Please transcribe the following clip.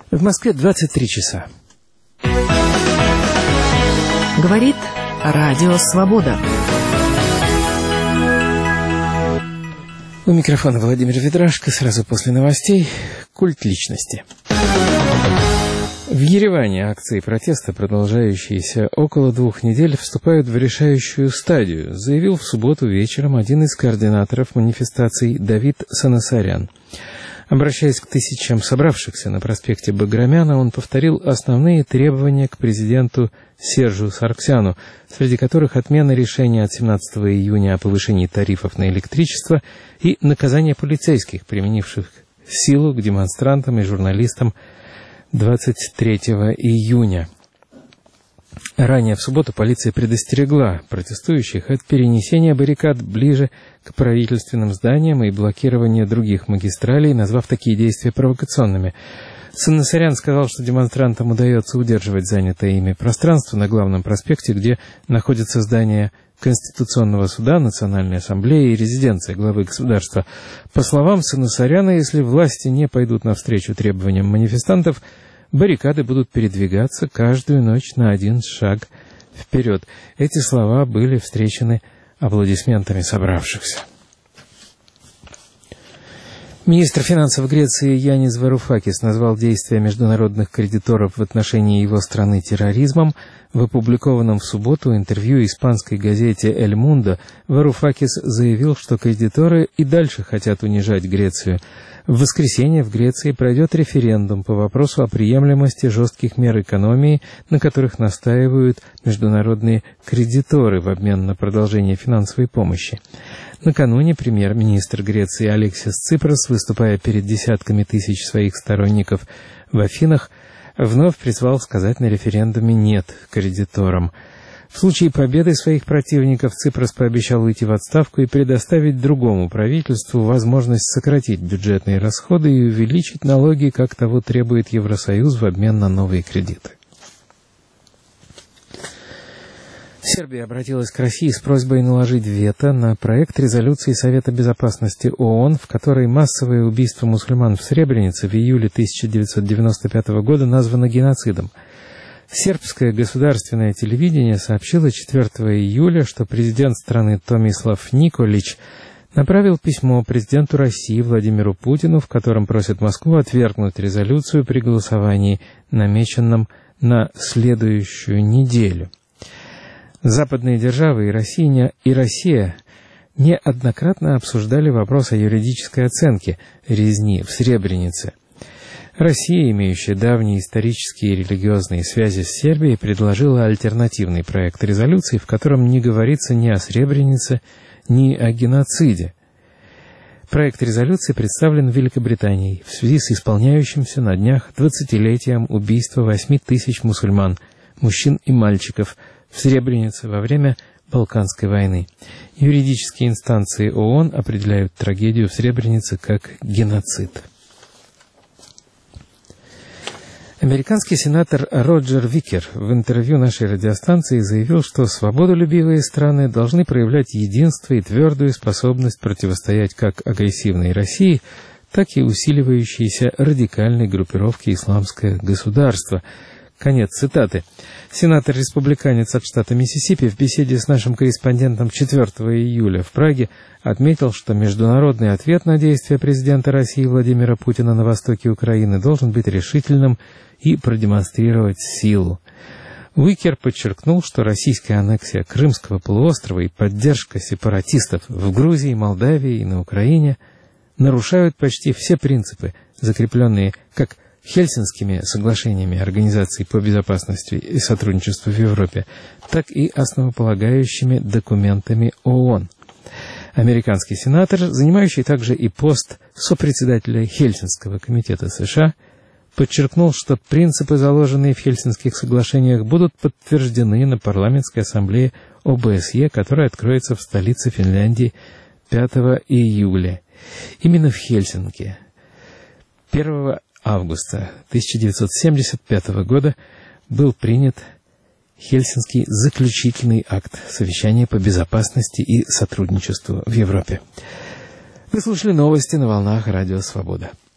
В Москве 23 часа. Говорит Радио Свобода. У микрофона Владимир Ведрашко. Сразу после новостей «Культ личности». В Ереване акции протеста, продолжающиеся около 2 недель, вступают в решающую стадию, заявил в субботу вечером один из координаторов манифестаций Давид Санасарян. Обращаясь к тысячам собравшихся на проспекте Баграмяна, он повторил основные требования к президенту Сержу Сарксяну, среди которых отмена решения от 17 июня о повышении тарифов на электричество и наказание полицейских, применивших силу к демонстрантам и журналистам 23 июня. Ранее в субботу полиция предостерегла протестующих от перенесения баррикад ближе к правительственным зданиям и блокирования других магистралей, назвав такие действия провокационными. Санасарян сказал, что демонстрантам удается удерживать занятое ими пространство на главном проспекте, где находятся здания Конституционного суда, Национальной ассамблеи и резиденция главы государства. По словам Санасаряна, если власти не пойдут навстречу требованиям манифестантов, баррикады будут передвигаться каждую ночь на один шаг вперед. Эти слова были встречены аплодисментами собравшихся. Министр финансов Греции Янис Варufakis назвал действия международных кредиторов в отношении его страны терроризмом. В опубликованном в субботу интервью испанской газете «Эль Мундо» Варufakis заявил, что кредиторы и дальше хотят унижать Грецию. В воскресенье в Греции пройдет референдум по вопросу о приемлемости жестких мер экономии, на которых настаивают международные кредиторы в обмен на продолжение финансовой помощи. Накануне премьер-министр Греции Алексис Ципрос, выступая перед десятками тысяч своих сторонников в Афинах, вновь призвал сказать на референдуме «нет» кредиторам. В случае победы своих противников Ципрос пообещал уйти в отставку и предоставить другому правительству возможность сократить бюджетные расходы и увеличить налоги, как того требует Евросоюз в обмен на новые кредиты. Сербия обратилась к России с просьбой наложить вето на проект резолюции Совета Безопасности ООН, в которой массовое убийство мусульман в Сребренице в июле 1995 года названо геноцидом. Сербское государственное телевидение сообщило 4 июля, что президент страны Томислав Николич направил письмо президенту России Владимиру Путину, в котором просит Москву отвергнуть резолюцию при голосовании, намеченном на следующую неделю. Западные державы и Россия неоднократно обсуждали вопрос о юридической оценке резни в Сребренице. Россия, имеющая давние исторические и религиозные связи с Сербией, предложила альтернативный проект резолюции, в котором не говорится ни о Сребренице, ни о геноциде. Проект резолюции представлен в Великобритании в связи с исполняющимся на днях 20-летием убийства 8 тысяч мусульман, мужчин и мальчиков, в Сребренице во время Балканской войны. Юридические инстанции ООН определяют трагедию в Сребренице как геноцид. Американский сенатор Роджер Викер в интервью нашей радиостанции заявил, что свободолюбивые страны должны проявлять единство и твердую способность противостоять как агрессивной России, так и усиливающейся радикальной группировке «Исламское государство». Конец цитаты. Сенатор-республиканец от штата Миссисипи в беседе с нашим корреспондентом 4 июля в Праге отметил, что международный ответ на действия президента России Владимира Путина на востоке Украины должен быть решительным и продемонстрировать силу. Уикер подчеркнул, что российская аннексия Крымского полуострова и поддержка сепаратистов в Грузии, Молдавии и на Украине нарушают почти все принципы, закрепленные как Хельсинскими соглашениями Организации по безопасности и сотрудничеству в Европе, так и основополагающими документами ООН. Американский сенатор, занимающий также и пост сопредседателя Хельсинского комитета США, подчеркнул, что принципы, заложенные в Хельсинских соглашениях, будут подтверждены на парламентской ассамблее ОБСЕ, которая откроется в столице Финляндии 5 июля. Именно в Хельсинки 1 августа 1975 года был принят Хельсинский заключительный акт совещания по безопасности и сотрудничеству в Европе. Вы слушали новости на волнах Радио Свобода.